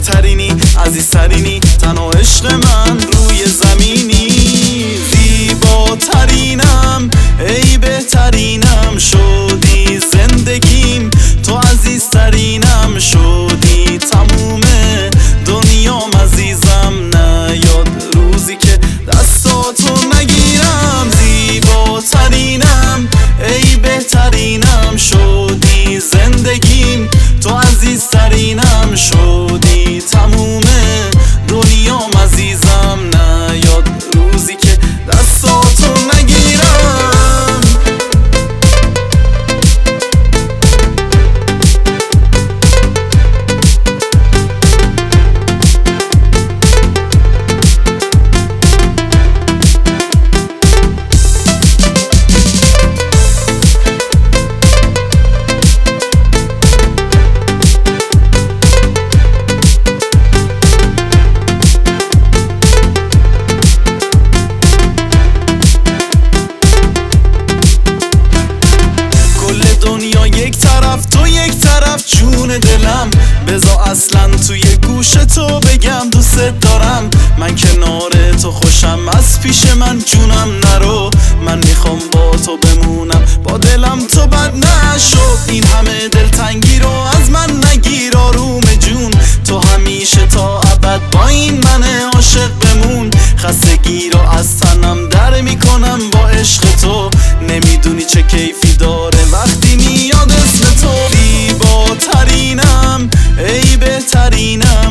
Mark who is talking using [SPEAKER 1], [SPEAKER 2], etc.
[SPEAKER 1] بهترینی، عزیزترینی، تنها عشق من روی زمینی. زیباترینم، ای بهترینم شدی زندگیم، تو عزیزترینم شدی تموم دنیام عزیزم. نیاد روزی که دستاتو نگیرم. زیباترینم، ای بهترینم شدی زندگیم، تو عزیزترینم شدی تموم دنیام عزیزم. نیاد روزی که دستاتو نگیرم. یک طرف تو یک طرف جون دلم، بذار اصلا توی گوش تو بگم دوست دارم. من کنار تو خوشم، از پیش من جونم نرو. من میخوام با تو بمونم، با دلم تو بد نشو. این همه دلتنگی رو از من نگیر آروم جون، تو همیشه تا ابد با این من عاشق بمون. خستگی رو از تنم در میکنم با عشق تو، نمیدونی چه کیفی داره وقتی میاد اسم تو. زیباترینم، ای بهترینم